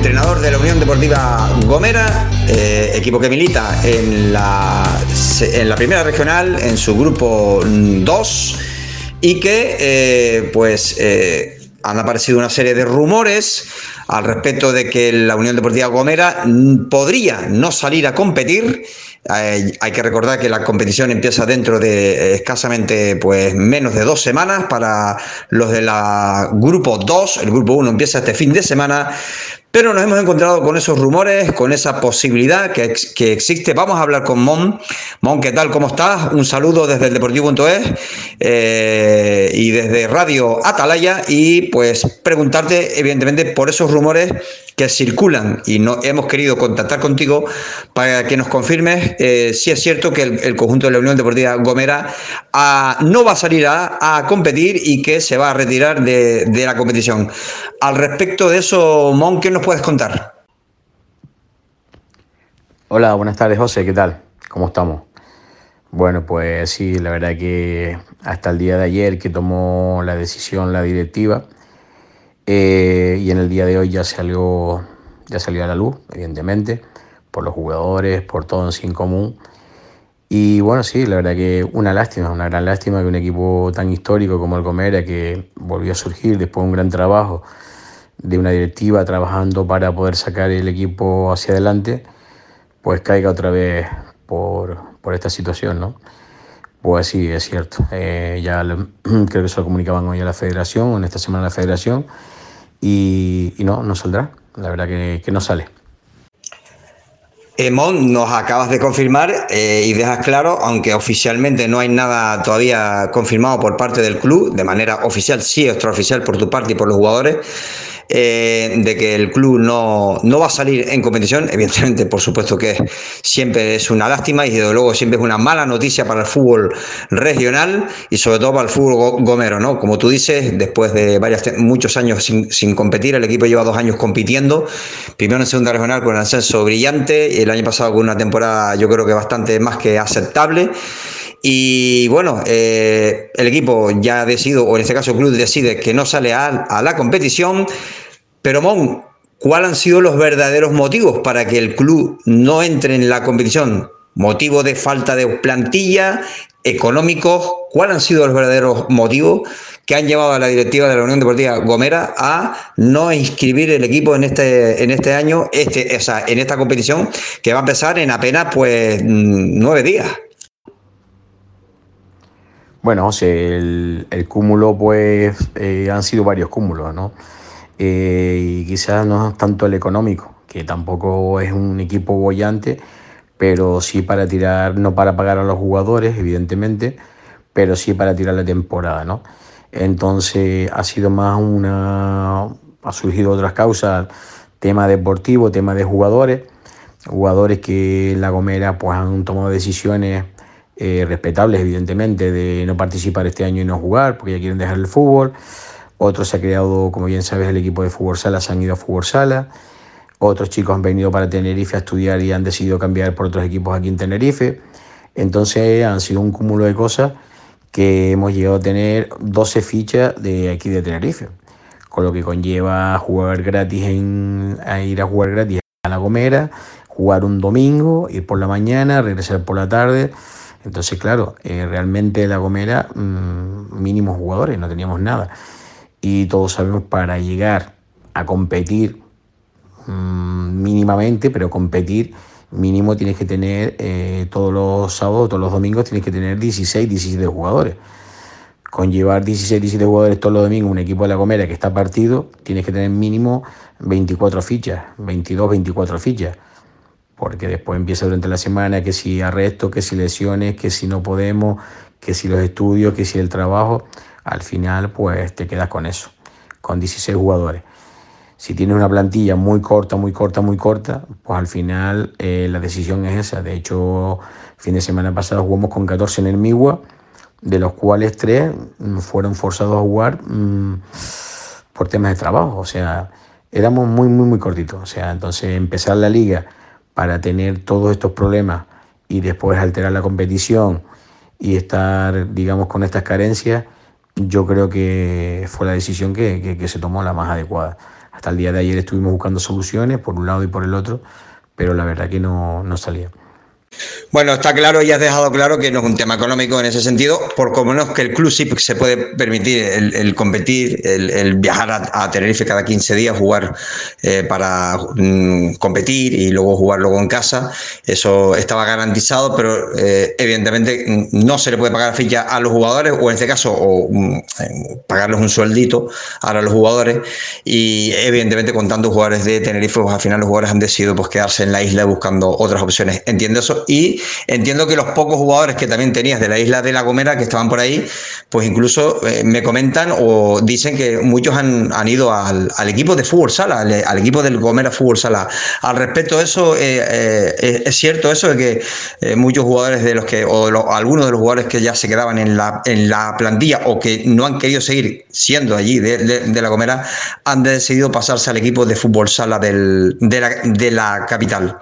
entrenador de la Unión Deportiva Gomera, equipo que milita en la primera regional, en su grupo 2, y que han aparecido una serie de rumores al respecto de que la Unión Deportiva Gomera podría no salir a competir. Hay que recordar que la competición empieza dentro de escasamente menos de 2 semanas para los de la grupo 2. El grupo 1 empieza este fin de semana, pero nos hemos encontrado con esos rumores, con esa posibilidad que existe. Vamos a hablar con Mon. Mon, ¿qué tal? ¿Cómo estás? Un saludo desde el Deportivo.es y desde Radio Atalaya, y preguntarte evidentemente por esos rumores que circulan, y no hemos querido contactar contigo para que nos confirmes si es cierto que el conjunto de la Unión Deportiva Gomera no va a salir a competir y que se va a retirar de la competición. Al respecto de eso, Mon, ¿qué nos puedes contar? Hola, buenas tardes, José, ¿qué tal? ¿Cómo estamos? Bueno, pues sí, la verdad que hasta el día de ayer que tomó la decisión la directiva, y en el día de hoy ya salió a la luz, evidentemente, por los jugadores, por todo en sí en común. Y bueno, sí, la verdad que una gran lástima que un equipo tan histórico como el Gomera, que volvió a surgir después de un gran trabajo de una directiva trabajando para poder sacar el equipo hacia adelante, pues caiga otra vez por esta situación, ¿no? Pues sí, es cierto. Creo que se lo comunicaban hoy a la federación, en esta semana a la federación, y no saldrá. La verdad que no sale. Mon, nos acabas de confirmar y dejas claro, aunque oficialmente no hay nada todavía confirmado por parte del club, de manera oficial, sí extraoficial por tu parte y por los jugadores, de que el club no va a salir en competición. Evidentemente, por supuesto que siempre es una lástima y desde luego siempre es una mala noticia para el fútbol regional y sobre todo para el fútbol gomero, ¿no? Como tú dices, después de muchos años sin competir, el equipo lleva 2 años compitiendo, primero en segunda regional con un ascenso brillante y el año pasado con una temporada yo creo que bastante más que aceptable. Y bueno, el equipo ya decide, o en este caso el club decide que no sale a la competición. Pero Mon, ¿cuáles han sido los verdaderos motivos para que el club no entre en la competición? ¿Motivo de falta de plantilla, económicos? ¿Cuáles han sido los verdaderos motivos que han llevado a la directiva de la Unión Deportiva Gomera a no inscribir el equipo en este año, en esta competición que va a empezar en apenas 9 días? Bueno, José, el cúmulo, han sido varios cúmulos, ¿no? Y quizás no es tanto el económico, que tampoco es un equipo boyante, pero sí para tirar, no para pagar a los jugadores, evidentemente, pero sí para tirar la temporada, ¿no? Entonces ha sido más ha surgido otras causas, tema deportivo, tema de jugadores que en La Gomera pues han tomado decisiones respetables, evidentemente, de no participar este año y no jugar, porque ya quieren dejar el fútbol. Otros se ha creado, como bien sabes, el equipo de fútbol sala, se han ido a fútbol sala. Otros chicos han venido para Tenerife a estudiar y han decidido cambiar por otros equipos aquí en Tenerife. Entonces han sido un cúmulo de cosas que hemos llegado a tener 12 fichas de aquí de Tenerife, con lo que conlleva ir a jugar gratis a La Gomera, jugar un domingo, ir por la mañana, regresar por la tarde. Entonces, claro, realmente La Gomera, mínimos jugadores, no teníamos nada. Y todos sabemos, para llegar a competir mínimamente, pero competir mínimo tienes que tener todos los sábados, todos los domingos tienes que tener 16, 17 jugadores. Con llevar 16, 17 jugadores todos los domingos, un equipo de La Gomera que está partido, tienes que tener mínimo 24 fichas, 22, 24 fichas. Porque después empieza durante la semana que si arresto, que si lesiones, que si no podemos, que si los estudios, que si el trabajo. Al final pues te quedas con eso, con 16 jugadores. Si tienes una plantilla muy corta, pues al final la decisión es esa. De hecho, fin de semana pasado jugamos con 14 en el Migua, de los cuales 3 fueron forzados a jugar por temas de trabajo. O sea, éramos muy cortitos. O sea, entonces empezar la liga para tener todos estos problemas y después alterar la competición y estar, digamos, con estas carencias, yo creo que fue la decisión que se tomó la más adecuada. Hasta el día de ayer estuvimos buscando soluciones por un lado y por el otro, pero la verdad que no salía. Bueno, está claro y has dejado claro que no es un tema económico en ese sentido, por como menos que el club sí se puede permitir el competir, el viajar a Tenerife cada 15 días, jugar para competir y luego jugar luego en casa. Eso estaba garantizado, pero evidentemente no se le puede pagar ficha a los jugadores, o en este caso, pagarles un sueldito a los jugadores. Y evidentemente, con tantos jugadores de Tenerife, pues al final los jugadores han decidido pues quedarse en la isla buscando otras opciones. Entiendo eso, y entiendo que los pocos jugadores que también tenías de la isla de La Gomera que estaban por ahí, pues incluso me comentan o dicen que muchos han ido al equipo de fútbol sala, al equipo del Gomera Fútbol Sala. Al respecto de eso, es cierto eso de que muchos jugadores de los que, algunos de los jugadores que ya se quedaban en la plantilla o que no han querido seguir siendo allí de La Gomera, han decidido pasarse al equipo de fútbol sala de la capital.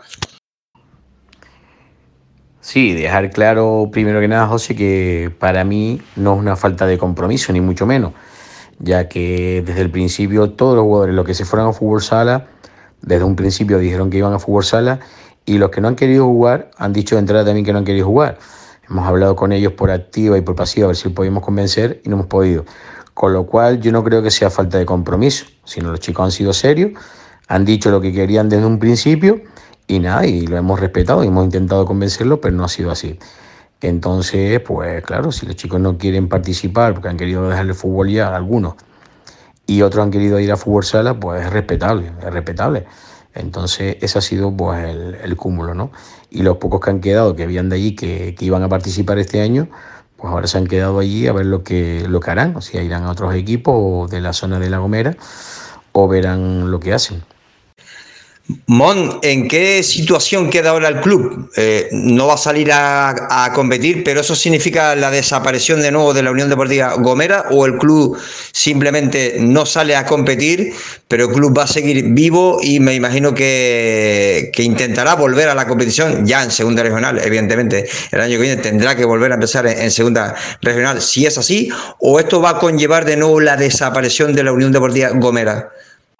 Sí, dejar claro primero que nada, José, que para mí no es una falta de compromiso, ni mucho menos, ya que desde el principio todos los jugadores, los que se fueron a fútbol sala, desde un principio dijeron que iban a fútbol sala, y los que no han querido jugar han dicho de entrada también que no han querido jugar. Hemos hablado con ellos por activa y por pasiva a ver si podíamos convencer y no hemos podido. Con lo cual yo no creo que sea falta de compromiso, sino los chicos han sido serios, han dicho lo que querían desde un principio y nada, y lo hemos respetado y hemos intentado convencerlos, pero no ha sido así. Entonces, pues claro, si los chicos no quieren participar porque han querido dejar el fútbol ya, algunos, y otros han querido ir a fútbol sala, pues es respetable, es respetable. Entonces ese ha sido pues el cúmulo, ¿no? Y los pocos que han quedado, que habían de allí, que iban a participar este año, pues ahora se han quedado allí a ver lo que harán, o sea, irán a otros equipos de la zona de La Gomera o verán lo que hacen. Mon, ¿en qué situación queda ahora el club? No va a salir a competir, pero ¿eso significa la desaparición de nuevo de la Unión Deportiva Gomera, o el club simplemente no sale a competir, pero el club va a seguir vivo y me imagino que intentará volver a la competición ya en segunda regional? Evidentemente, el año que viene tendrá que volver a empezar en segunda regional, si es así, o esto va a conllevar de nuevo la desaparición de la Unión Deportiva Gomera.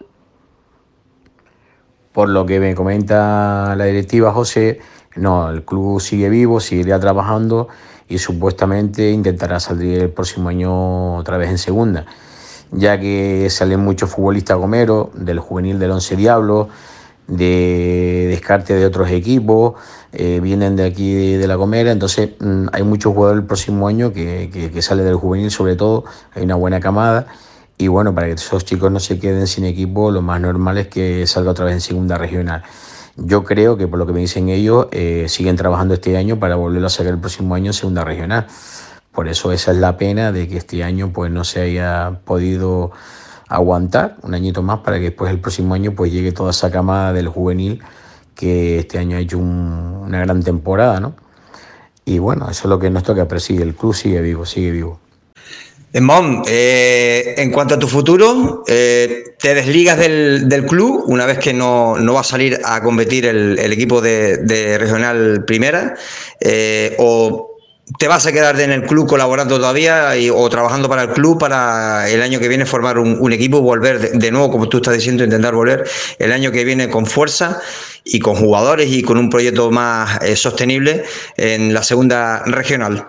Por lo que me comenta la directiva, José, no, el club sigue vivo, seguirá trabajando y supuestamente intentará salir el próximo año otra vez en segunda, ya que salen muchos futbolistas gomeros, del juvenil del Once Diablos, de descarte de otros equipos, vienen de aquí de La Gomera, entonces hay muchos jugadores el próximo año que sale del juvenil, sobre todo, hay una buena camada. Y bueno, para que esos chicos no se queden sin equipo, lo más normal es que salga otra vez en segunda regional. Yo creo que por lo que me dicen ellos, siguen trabajando este año para volverlo a sacar el próximo año en segunda regional. Por eso esa es la pena de que este año pues no se haya podido aguantar un añito más para que después el próximo año pues llegue toda esa camada del juvenil que este año ha hecho una gran temporada, ¿no? Y bueno, eso es lo que nos toca, pero sí, el club sigue vivo, sigue vivo. Mon, en cuanto a tu futuro, ¿te desligas del club una vez que no va a salir a competir el equipo de Regional Primera? ¿O te vas a quedar en el club colaborando todavía o trabajando para el club para el año que viene formar un equipo y volver de nuevo, como tú estás diciendo, intentar volver el año que viene con fuerza y con jugadores y con un proyecto más sostenible en la segunda regional?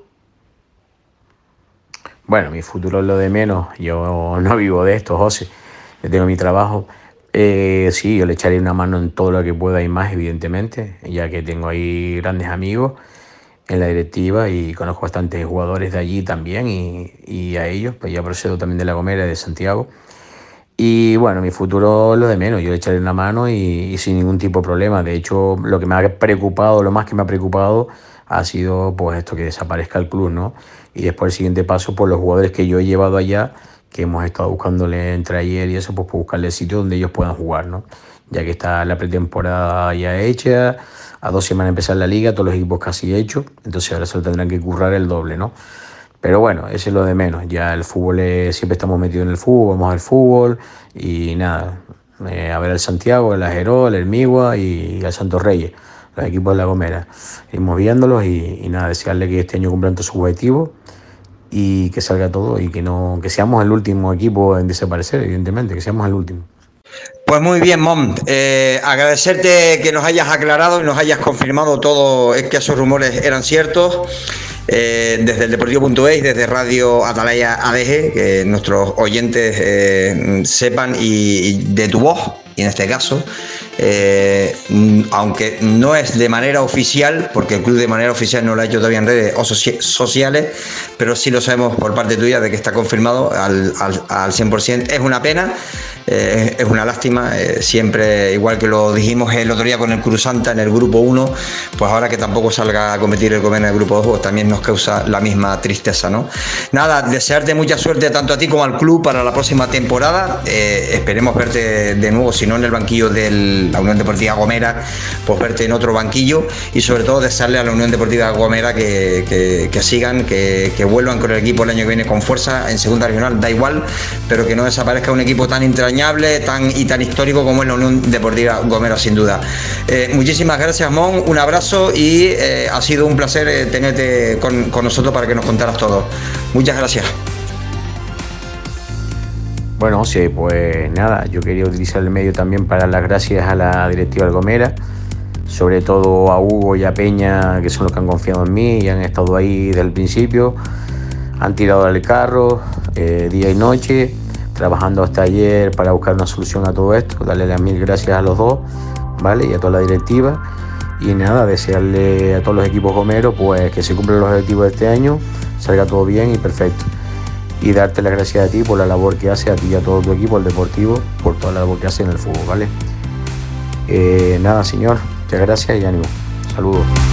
Bueno, mi futuro es lo de menos. Yo no vivo de esto, José. Yo tengo mi trabajo. Sí, yo le echaré una mano en todo lo que pueda y más, evidentemente, ya que tengo ahí grandes amigos en la directiva y conozco bastantes jugadores de allí también y a ellos, pues ya procedo también de La Gomera, de Santiago. Y bueno, mi futuro es lo de menos. Yo le echaré una mano y sin ningún tipo de problema. De hecho, lo que me ha preocupado, lo más que me ha preocupado ha sido pues esto, que desaparezca el club, ¿no? Y después el siguiente paso, por los jugadores que yo he llevado allá, que hemos estado buscándole entre ayer y eso, pues por buscarle sitio donde ellos puedan jugar, ¿no? Ya que está la pretemporada ya hecha, a 2 semanas de empezar la liga, todos los equipos casi hechos, entonces ahora solo tendrán que currar el doble, ¿no? Pero bueno, eso es lo de menos. Ya el fútbol, siempre estamos metidos en el fútbol, vamos al fútbol y nada. A ver al Santiago, el Ajerol, el Migua y al Santos Reyes, los equipos de La Gomera. Iremos viéndolos y nada, desearle que este año cumplan todos sus objetivos y que salga todo y que seamos el último equipo en desaparecer, evidentemente, que seamos el último. Pues muy bien, Mon. Agradecerte que nos hayas aclarado y nos hayas confirmado todo, es que esos rumores eran ciertos. Desde el Deportivo.es y desde Radio Atalaya ADG, que nuestros oyentes sepan y de tu voz, y en este caso, aunque no es de manera oficial, porque el club de manera oficial no lo ha hecho todavía en redes sociales, pero sí lo sabemos por parte tuya de que está confirmado al 100%. Es una pena. Es una lástima, siempre, igual que lo dijimos el otro día con el Cruz Santa en el grupo 1, pues ahora que tampoco salga a competir el Gomera en el grupo 2, pues también nos causa la misma tristeza, ¿no? Nada, desearte mucha suerte tanto a ti como al club para la próxima temporada. Esperemos verte de nuevo, si no en el banquillo de la Unión Deportiva Gomera, pues verte en otro banquillo, y sobre todo desearle a la Unión Deportiva Gomera que sigan, que vuelvan con el equipo el año que viene con fuerza en segunda regional, da igual, pero que no desaparezca un equipo tan entrañable, tan histórico como es la Unión Deportiva Gomera, sin duda. Muchísimas gracias, Mon, un abrazo, y ha sido un placer tenerte con nosotros para que nos contaras todo. Muchas gracias. Bueno, sí, pues nada, yo quería utilizar el medio también para dar las gracias a la directiva del Gomera, sobre todo a Hugo y a Peña, que son los que han confiado en mí y han estado ahí desde el principio, han tirado al carro día y noche, trabajando hasta ayer para buscar una solución a todo esto. Darle las mil gracias a los dos, ¿vale? Y a toda la directiva. Y nada, desearle a todos los equipos gomeros pues que se cumplan los objetivos de este año, salga todo bien y perfecto. Y darte las gracias a ti por la labor que hace, a ti y a todo tu equipo, el Deportivo, por toda la labor que hace en el fútbol, ¿vale? Nada, señor, muchas gracias y ánimo. Saludos.